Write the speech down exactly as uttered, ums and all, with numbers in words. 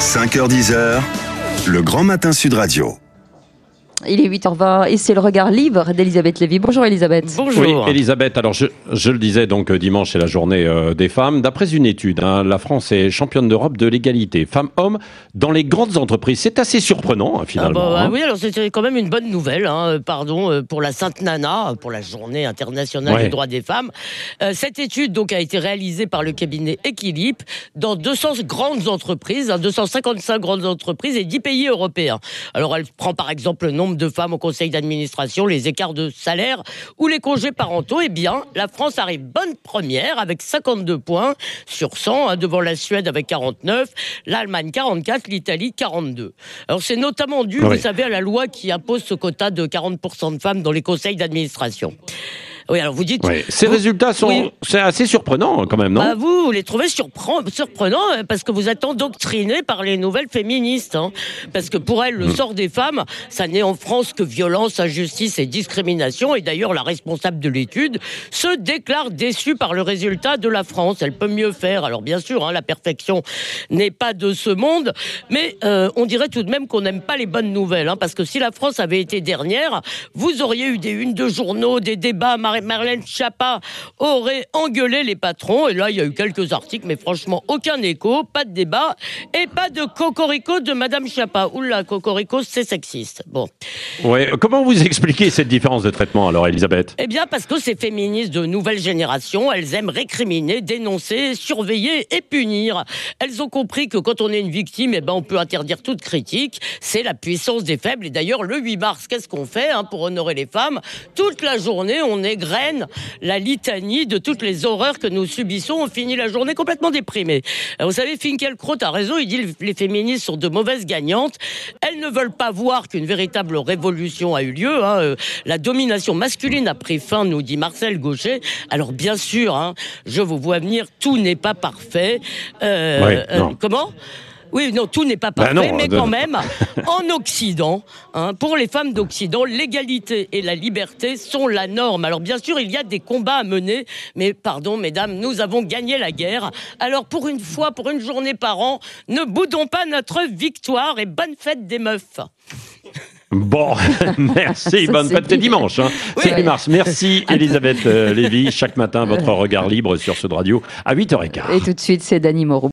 cinq heures dix, le Grand Matin Sud Radio. Il est huit heures vingt et c'est le regard libre d'Elisabeth Lévy. Bonjour Elisabeth. Bonjour. Oui, Elisabeth, alors je, je le disais, donc dimanche c'est la journée euh, des femmes. D'après une étude, hein, la France est championne d'Europe de l'égalité femmes-hommes dans les grandes entreprises. C'est assez surprenant hein, finalement. Ah bah, hein. Oui, alors c'était quand même une bonne nouvelle, hein, pardon, pour la Sainte Nana, pour la journée internationale Ouais. des droits des femmes. Euh, cette étude donc a été réalisée par le cabinet Equilibre dans deux cents grandes entreprises, hein, deux cent cinquante-cinq grandes entreprises et dix pays européens. Alors elle prend par exemple le nombre de femmes au conseil d'administration, les écarts de salaire ou les congés parentaux. Eh bien, la France arrive bonne première avec cinquante-deux points sur cent, hein, devant la Suède avec quarante-neuf, l'Allemagne quarante-quatre, l'Italie quarante-deux. Alors c'est notamment dû, Oui. vous savez, à la loi qui impose ce quota de quarante pour cent de femmes dans les conseils d'administration. Oui, alors vous dites... Ouais. Ces vous- résultats sont Oui. c'est assez surprenant quand même, non? Bah vous, vous les trouvez surpren- surprenants euh, parce que vous êtes endoctrinés par les nouvelles féministes. Hein. Parce que pour elles, le Mm. sort des femmes, ça n'est en France que violence, injustice et discrimination. Et d'ailleurs, la responsable de l'étude se déclare déçue par le résultat de la France. Elle peut mieux faire. Alors bien sûr, hein, la perfection n'est pas de ce monde. Mais euh, on dirait tout de même qu'on n'aime pas les bonnes nouvelles. Hein, parce que si la France avait été dernière, vous auriez eu des unes de journaux, des débats. Mar- Marlène Schiappa aurait engueulé les patrons. Et là, il y a eu quelques articles, mais franchement, aucun écho, pas de débat et pas de cocorico de Madame Schiappa. Oula, cocorico, c'est sexiste. Bon. Ouais. Comment vous expliquez cette différence de traitement alors, Elisabeth? Eh bien, parce que ces féministes de nouvelle génération, elles aiment récriminer, dénoncer, surveiller et punir. Elles ont compris que quand on est une victime, eh ben, on peut interdire toute critique. C'est la puissance des faibles. Et d'ailleurs, le huit mars, qu'est-ce qu'on fait hein, pour honorer les femmes? Toute la journée, on égrène la litanie de toutes les horreurs que nous subissons. On finit la journée complètement déprimée. Alors, vous savez, Finkielkraut a raison. Il dit que les féministes sont de mauvaises gagnantes. Elles ne veulent pas voir qu'une véritable révolution a eu lieu. Hein. Euh, La domination masculine a pris fin, nous dit Marcel Gauchet. Alors, bien sûr, hein, je vous vois venir, tout n'est pas parfait. Euh, Ouais, euh, non. comment ? Oui, non, tout n'est pas Bah parfait, non, mais de- quand même, en Occident, hein, pour les femmes d'Occident, l'égalité et la liberté sont la norme. Alors bien sûr, il y a des combats à mener, mais pardon, mesdames, nous avons gagné la guerre. Alors pour une fois, pour une journée par an, ne boudons pas notre victoire et bonne fête des meufs. Bon, merci, Ça, bonne c'est fête, c'est dit. dimanche. Hein. Oui. C'est huit mars. Merci Elisabeth euh, Lévy. Chaque matin, votre regard libre sur Sud Radio à huit heures quinze. Et tout de suite, c'est Dany Moreau.